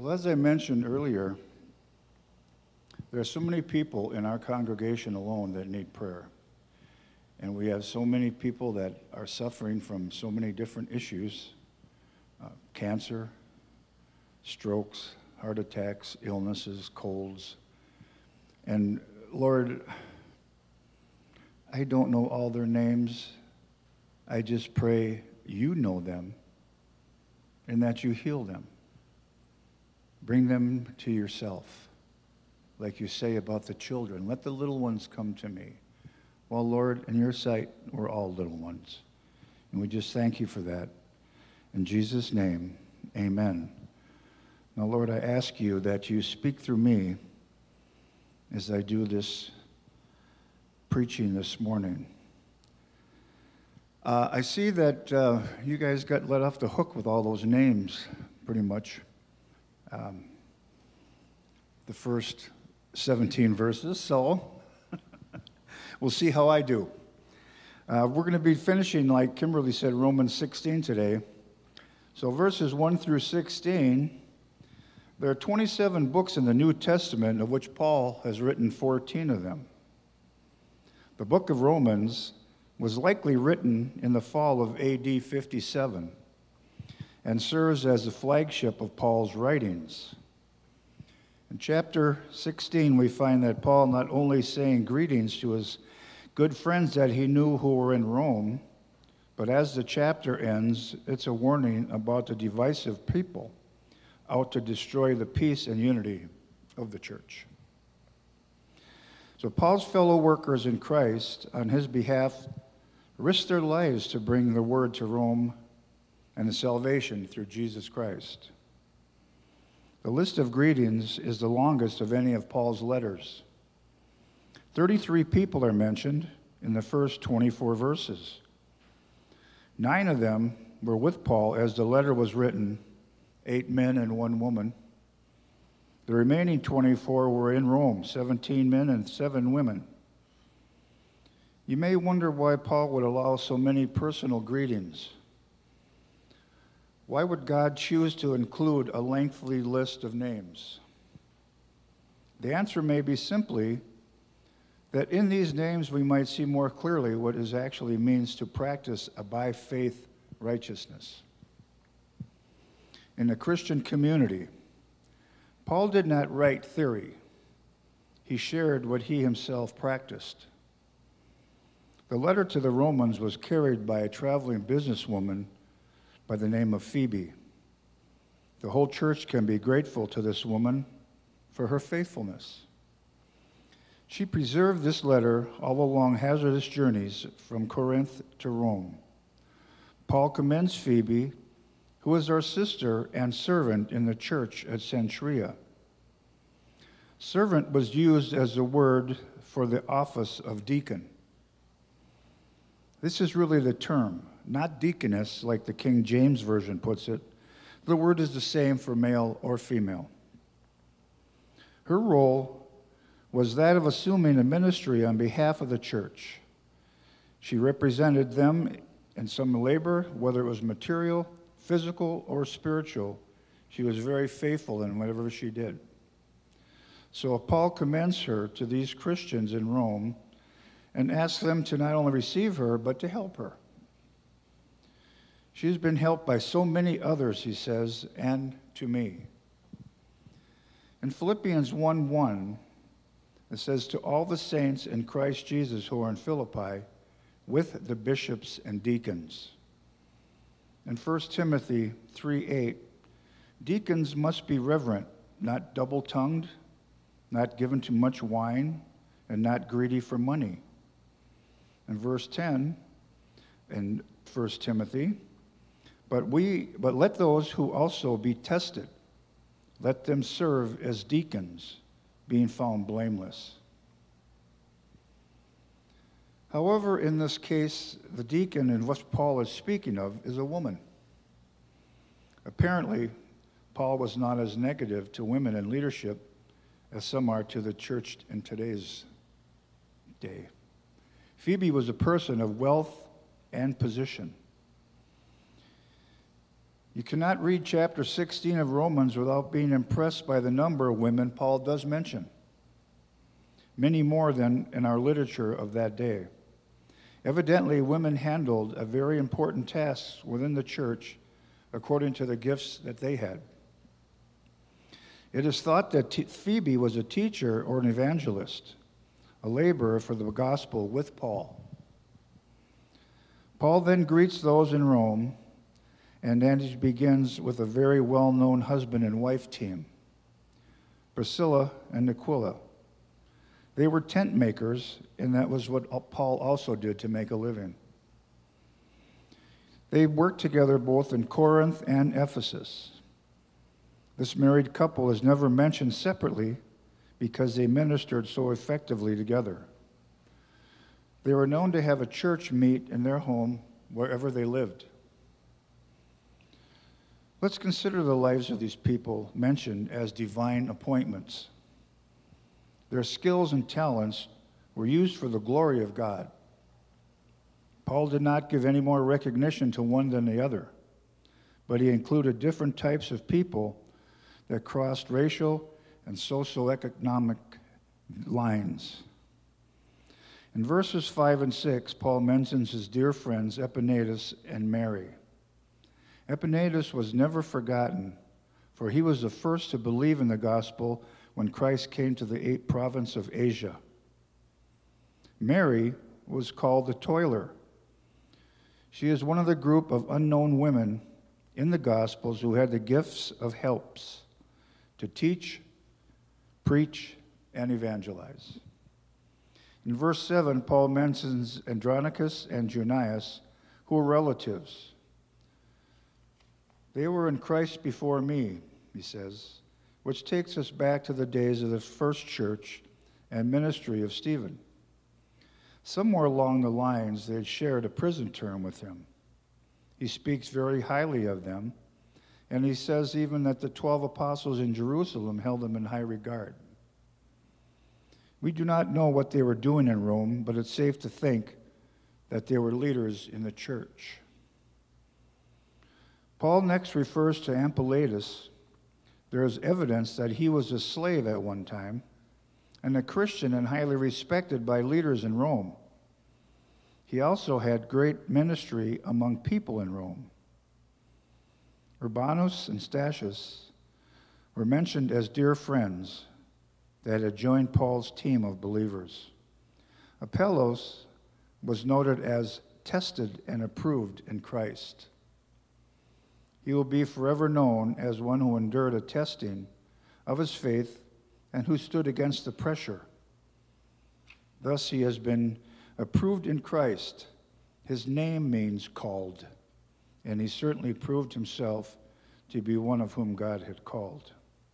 Well, as I mentioned earlier, there are so many people in our congregation alone that need prayer. And we have so many people that are suffering from so many different issues, cancer, strokes, heart attacks, illnesses, colds. And Lord, I don't know all their names. I just pray you know them and that you heal them. Bring them to yourself, like you say about the children. Let the little ones come to me. Well, Lord, in your sight, we're all little ones. And we just thank you for that. In Jesus' name, amen. Now, Lord, I ask you that you speak through me as I do this preaching this morning. I see that you guys got let off the hook with all those names, pretty much. The first 17 verses, so we'll see how I do. We're going to be finishing, like Kimberly said, Romans 16 today. So verses 1 through 16, there are 27 books in the New Testament, of which Paul has written 14 of them. The book of Romans was likely written in the fall of AD 57 and serves as the flagship of Paul's writings. In chapter 16, we find that Paul not only saying greetings to his good friends that he knew who were in Rome, but as the chapter ends, it's a warning about the divisive people out to destroy the peace and unity of the church. So Paul's fellow workers in Christ, on his behalf, risked their lives to bring the word to Rome and the salvation through Jesus Christ. The list of greetings is the longest of any of Paul's letters. 33 people are mentioned in the first 24 verses. 9 of them were with Paul as the letter was written, 8 men and 1 woman. The remaining 24 were in Rome, 17 men and 7 women. You may wonder why Paul would allow so many personal greetings. Why would God choose to include a lengthy list of names? The answer may be simply that in these names we might see more clearly what it actually means to practice a by faith righteousness. In the Christian community, Paul did not write theory. He shared what he himself practiced. The letter to the Romans was carried by a traveling businesswoman by the name of Phoebe. The whole church can be grateful to this woman for her faithfulness. She preserved this letter all along hazardous journeys from Corinth to Rome. Paul commends Phoebe, who is our sister and servant in the church at Cenchrea. Servant was used as a word for the office of deacon. This is really the term, not deaconess like the King James Version puts it. The word is the same for male or female. Her role was that of assuming a ministry on behalf of the church. She represented them in some labor, whether it was material, physical, or spiritual. She was very faithful in whatever she did. So Paul commends her to these Christians in Rome and asks them to not only receive her, but to help her. She's been helped by so many others, he says, and to me. In Philippians 1:1, it says, to all the saints in Christ Jesus who are in Philippi, with the bishops and deacons. In 1 Timothy 3:8, deacons must be reverent, not double-tongued, not given to much wine, and not greedy for money. In verse 10, in 1 Timothy, but let those who also be tested, let them serve as deacons, being found blameless. However, in this case, the deacon in what Paul is speaking of is a woman. Apparently, Paul was not as negative to women in leadership as some are to the church in today's day. Phoebe was a person of wealth and position. You cannot read chapter 16 of Romans without being impressed by the number of women Paul does mention, many more than in our literature of that day. Evidently, women handled a very important task within the church according to the gifts that they had. It is thought that Phoebe was a teacher or an evangelist, a laborer for the gospel with Paul. Paul then greets those in Rome, and then he begins with a very well-known husband and wife team, Priscilla and Aquila. They were tent makers, and that was what Paul also did to make a living. They worked together both in Corinth and Ephesus. This married couple is never mentioned separately because they ministered so effectively together. They were known to have a church meet in their home wherever they lived. Let's consider the lives of these people mentioned as divine appointments. Their skills and talents were used for the glory of God. Paul did not give any more recognition to one than the other, but he included different types of people that crossed racial and socioeconomic lines. In verses 5 and 6, Paul mentions his dear friends Epaenetus and Mary. Epaenetus was never forgotten, for he was the first to believe in the gospel when Christ came to the province of Asia. Mary was called the toiler. She is one of the group of unknown women in the Gospels who had the gifts of helps to teach, preach, and evangelize. In verse 7, Paul mentions Andronicus and Junias, who were relatives. They were in Christ before me, he says, which takes us back to the days of the first church and ministry of Stephen. Somewhere along the lines, they had shared a prison term with him. He speaks very highly of them, and he says even that the 12 apostles in Jerusalem held them in high regard. We do not know what they were doing in Rome, but it's safe to think that they were leaders in the church. Paul next refers to Ampliatus. There is evidence that he was a slave at one time and a Christian and highly respected by leaders in Rome. He also had great ministry among people in Rome. Urbanus and Stachys were mentioned as dear friends that had joined Paul's team of believers. Apollos was noted as tested and approved in Christ. He will be forever known as one who endured a testing of his faith and who stood against the pressure. Thus he has been approved in Christ. His name means called, and he certainly proved himself to be one of whom God had called.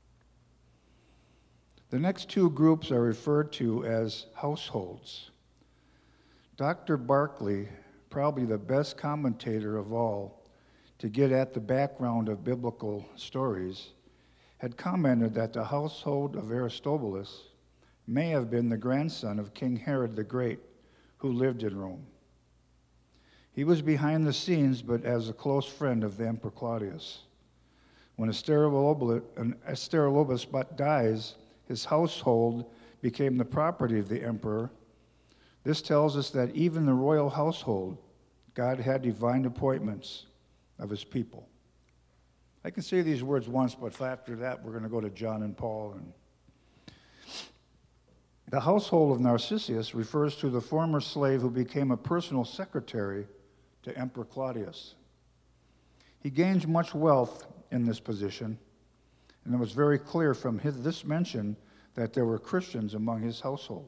The next two groups are referred to as households. Dr. Barclay, probably the best commentator of all to get at the background of biblical stories, had commented that the household of Aristobulus may have been the grandson of King Herod the Great, who lived in Rome. He was behind the scenes, but as a close friend of the Emperor Claudius. When Aristobulus dies, his household became the property of the emperor. This tells us that even the royal household, God had divine appointments of his people. I can say these words once, but after that, we're going to go to John and Paul. The household of Narcissus refers to the former slave who became a personal secretary to Emperor Claudius. He gained much wealth in this position, and it was very clear from this mention that there were Christians among his household.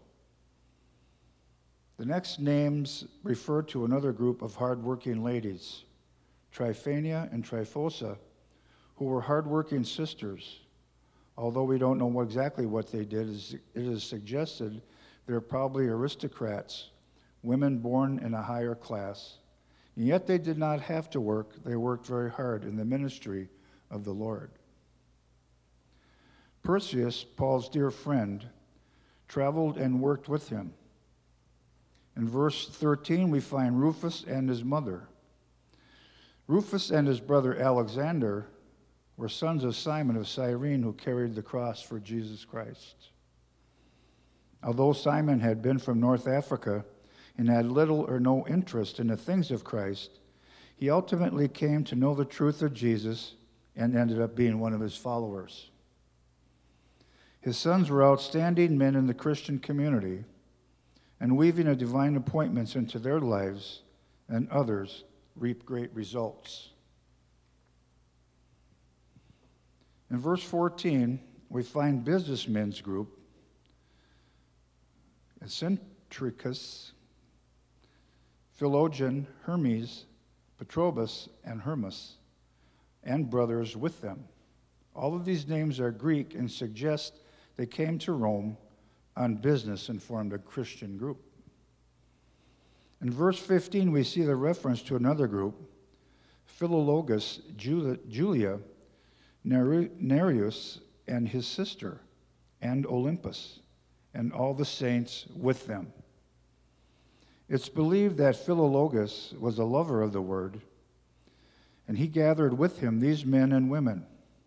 The next names refer to another group of hardworking ladies, Tryphania and Tryphosa, who were hardworking sisters. Although we don't know exactly what they did, it is suggested they're probably aristocrats, women born in a higher class. And yet they did not have to work. They worked very hard in the ministry of the Lord. Perseus, Paul's dear friend, traveled and worked with him. In verse 13, we find Rufus and his mother. Rufus and his brother Alexander were sons of Simon of Cyrene, who carried the cross for Jesus Christ. Although Simon had been from North Africa and had little or no interest in the things of Christ, he ultimately came to know the truth of Jesus and ended up being one of his followers. His sons were outstanding men in the Christian community, and weaving of divine appointments into their lives and others reap great results. In verse 14, we find businessmen's group, Eccentricus, Philologian, Hermes, Petrobus, and Hermas, and brothers with them. All of these names are Greek and suggest they came to Rome on business and formed a Christian group. In verse 15, we see the reference to another group, Philologus, Julia, Nereus, and his sister, and Olympus, and all the saints with them. It's believed that Philologus was a lover of the word, and he gathered with him these men and women.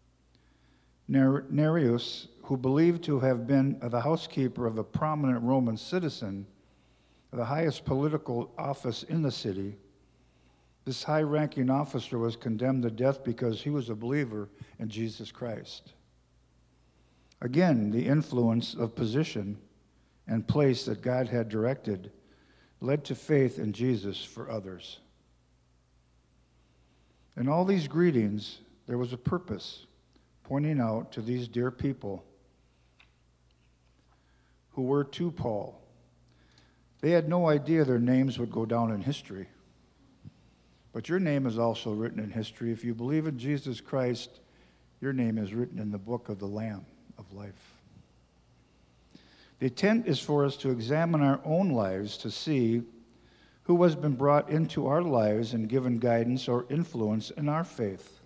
Nereus, who believed to have been the housekeeper of a prominent Roman citizen, the highest political office in the city, this high-ranking officer was condemned to death because he was a believer in Jesus Christ. Again, the influence of position and place that God had directed led to faith in Jesus for others. In all these greetings, there was a purpose, pointing out to these dear people who were to Paul. They had no idea their names would go down in history. But your name is also written in history. If you believe in Jesus Christ, your name is written in the book of the Lamb of life. The intent is for us to examine our own lives to see who has been brought into our lives and given guidance or influence in our faith.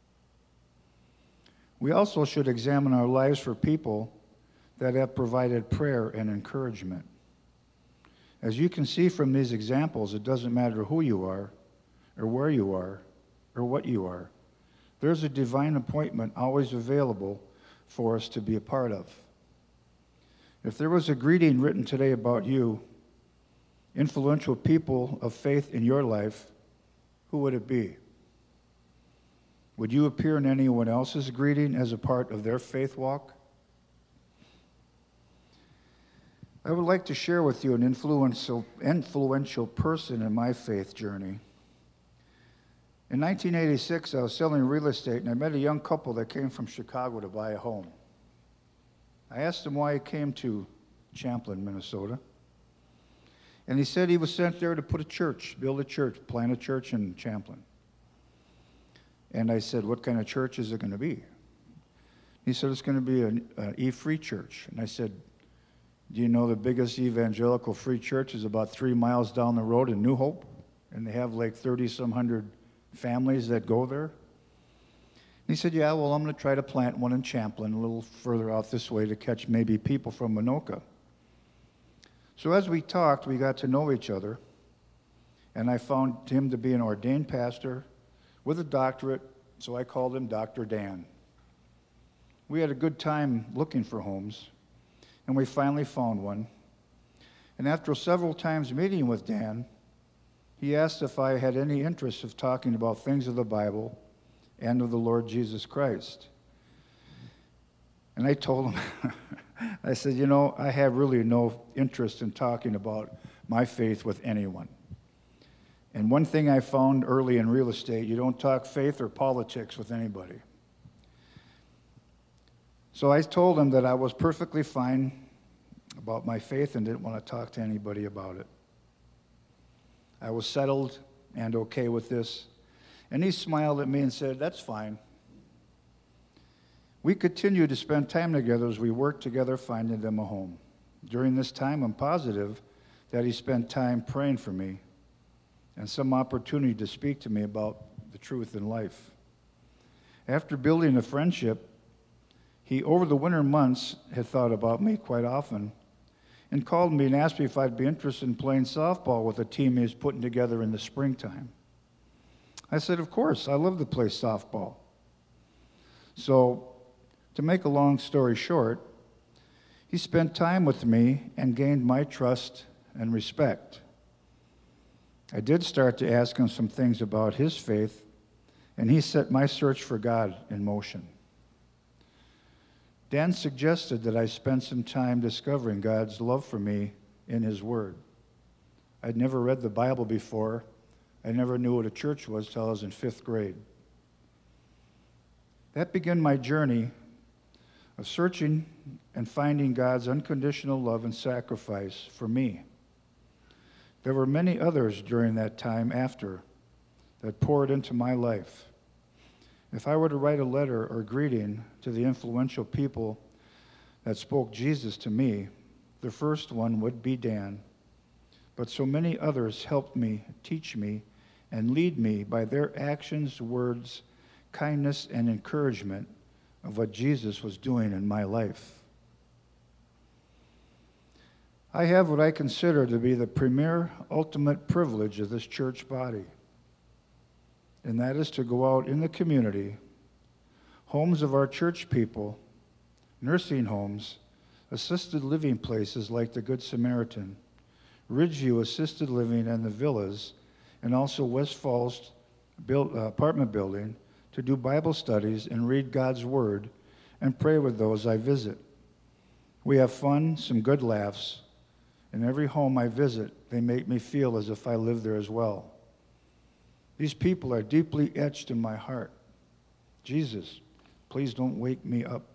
We also should examine our lives for people that have provided prayer and encouragement. As you can see from these examples, it doesn't matter who you are, or where you are, or what you are. There's a divine appointment always available for us to be a part of. If there was a greeting written today about you, influential people of faith in your life, who would it be? Would you appear in anyone else's greeting as a part of their faith walk? I would like to share with you an influential person in my faith journey. In 1986, I was selling real estate, and I met a young couple that came from Chicago to buy a home. I asked him why he came to Champlin, Minnesota. And he said he was sent there to put a church, build a church, plant a church in Champlin. And I said, what kind of church is it going to be? He said, it's going to be an E-Free church. And I said, do you know the biggest evangelical free church is about 3 miles down the road in New Hope? And they have like 30-some hundred families that go there. And he said, yeah, well, I'm going to try to plant one in Champlin, a little further out this way to catch maybe people from Minoka. So as we talked, we got to know each other, and I found him to be an ordained pastor with a doctorate, so I called him Dr. Dan. We had a good time looking for homes, and we finally found one. And after several times meeting with Dan, he asked if I had any interest of talking about things of the Bible and of the Lord Jesus Christ. And I told him, I said, you know, I have really no interest in talking about my faith with anyone. And one thing I found early in real estate, you don't talk faith or politics with anybody. So I told him that I was perfectly fine about my faith and didn't want to talk to anybody about it. I was settled and okay with this. And he smiled at me and said, that's fine. We continued to spend time together as we worked together finding them a home. During this time, I'm positive that he spent time praying for me and some opportunity to speak to me about the truth in life. After building a friendship, he, over the winter months, had thought about me quite often and called me and asked me if I'd be interested in playing softball with a team he was putting together in the springtime. I said, of course, I love to play softball. So, to make a long story short, he spent time with me and gained my trust and respect. I did start to ask him some things about his faith, and he set my search for God in motion. Dan suggested that I spend some time discovering God's love for me in his Word. I'd never read the Bible before. I never knew what a church was till I was in 5th grade. That began my journey of searching and finding God's unconditional love and sacrifice for me. There were many others during that time after that poured into my life. If I were to write a letter or greeting to the influential people that spoke Jesus to me, the first one would be Dan. But so many others helped me, teach me, and lead me by their actions, words, kindness, and encouragement of what Jesus was doing in my life. I have what I consider to be the premier, ultimate privilege of this church body, and that is to go out in the community, homes of our church people, nursing homes, assisted living places like the Good Samaritan, Ridgeview Assisted Living and the Villas, and also West Falls apartment building, to do Bible studies and read God's Word and pray with those I visit. We have fun, some good laughs. In every home I visit, they make me feel as if I live there as well. These people are deeply etched in my heart. Jesus, please don't wake me up.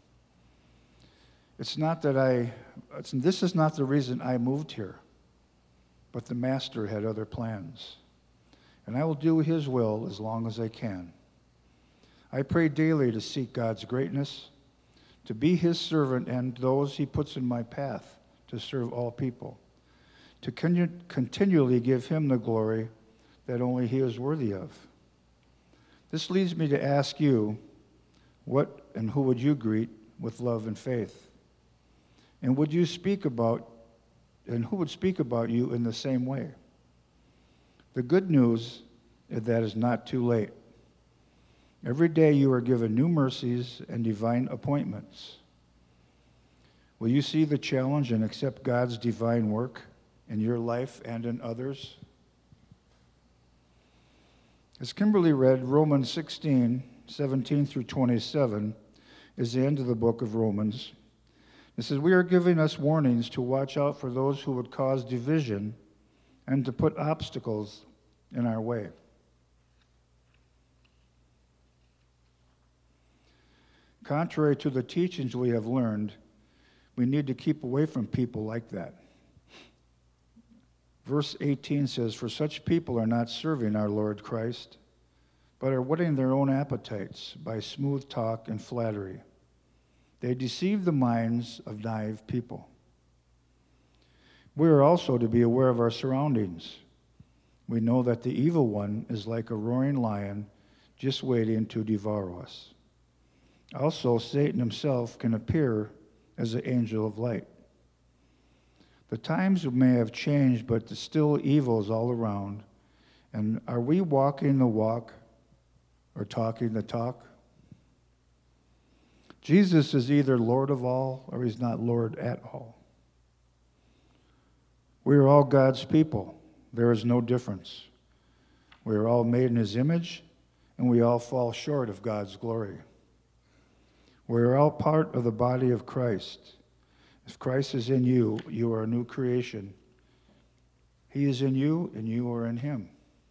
This is not the reason I moved here, but the Master had other plans. And I will do his will as long as I can. I pray daily to seek God's greatness, to be his servant and those he puts in my path to serve all people, to continually give him the glory that only he is worthy of. This leads me to ask you, what and who would you greet with love and faith? And who would speak about you in the same way? The good news is that it's not too late. Every day you are given new mercies and divine appointments. Will you see the challenge and accept God's divine work in your life and in others? As Kimberly read, Romans 16:17 through 27 is the end of the book of Romans. It says, we are giving us warnings to watch out for those who would cause division and to put obstacles in our way. Contrary to the teachings we have learned, we need to keep away from people like that. Verse 18 says, for such people are not serving our Lord Christ, but are whetting their own appetites by smooth talk and flattery. They deceive the minds of naive people. We are also to be aware of our surroundings. We know that the evil one is like a roaring lion just waiting to devour us. Also, Satan himself can appear as an angel of light. The times may have changed, but the still evil is all around. And are we walking the walk or talking the talk? Jesus is either Lord of all or he's not Lord at all. We are all God's people. There is no difference. We are all made in his image, and we all fall short of God's glory. We are all part of the body of Christ. If Christ is in you, you are a new creation. He is in you, and you are in him.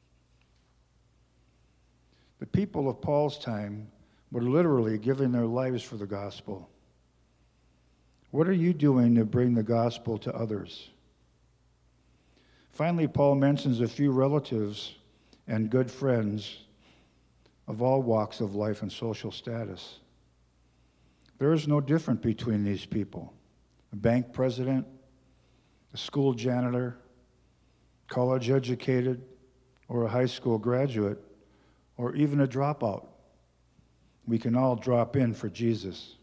The people of Paul's time were literally giving their lives for the gospel. What are you doing to bring the gospel to others? Finally, Paul mentions a few relatives and good friends of all walks of life and social status. There is no difference between these people. A bank president, a school janitor, college educated, or a high school graduate, or even a dropout. We can all drop in for Jesus.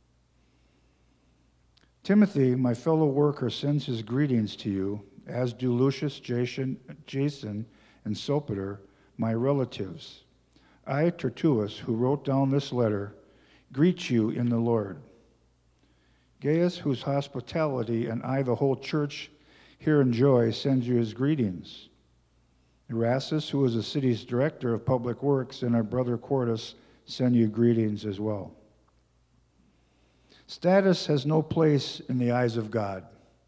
Timothy, my fellow worker, sends his greetings to you, as do Lucius, Jason, and Sopater, my relatives. I, Tertullus, who wrote down this letter, greet you in the Lord. Gaius, whose hospitality and I, the whole church, here enjoy, sends you his greetings. Erastus, who is the city's director of public works, and our brother Quartus send you greetings as well. Status has no place in the eyes of God.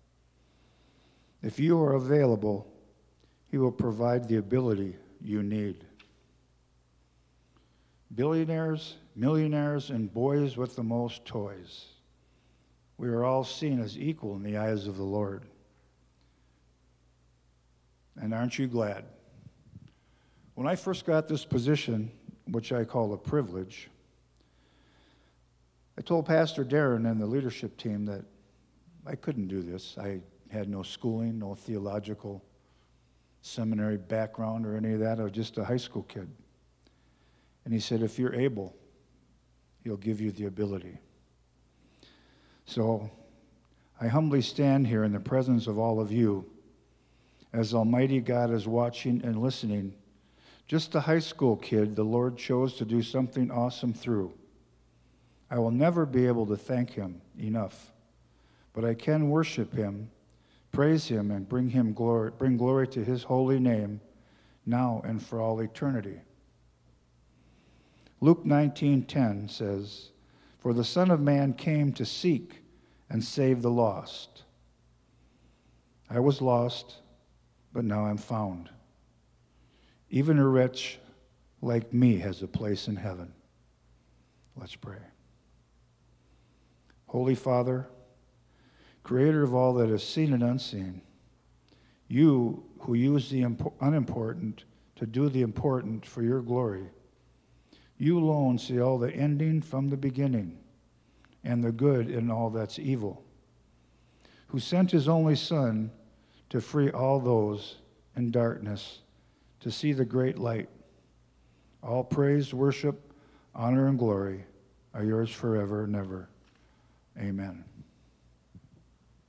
If you are available, he will provide the ability you need. Billionaires, millionaires, and boys with the most toys. We are all seen as equal in the eyes of the Lord. And aren't you glad? When I first got this position, which I call a privilege, I told Pastor Darren and the leadership team that I couldn't do this. I had no schooling, no theological seminary background or any of that. I was just a high school kid. And he said, if you're able, he'll give you the ability. So I humbly stand here in the presence of all of you as Almighty God is watching and listening. Just a high school kid the Lord chose to do something awesome through. I will never be able to thank him enough, but I can worship him, praise him, and bring glory to his holy name now and for all eternity. Luke 19:10 says, "For the Son of Man came to seek and save the lost. I was lost, but now I'm found. Even a wretch like me has a place in heaven." Let's pray. Holy Father, creator of all that is seen and unseen, you who use the unimportant to do the important for your glory, you alone see all the ending from the beginning and the good in all that's evil, who sent his only Son to free all those in darkness to see the great light. All praise, worship, honor, and glory are yours forever and ever. Amen.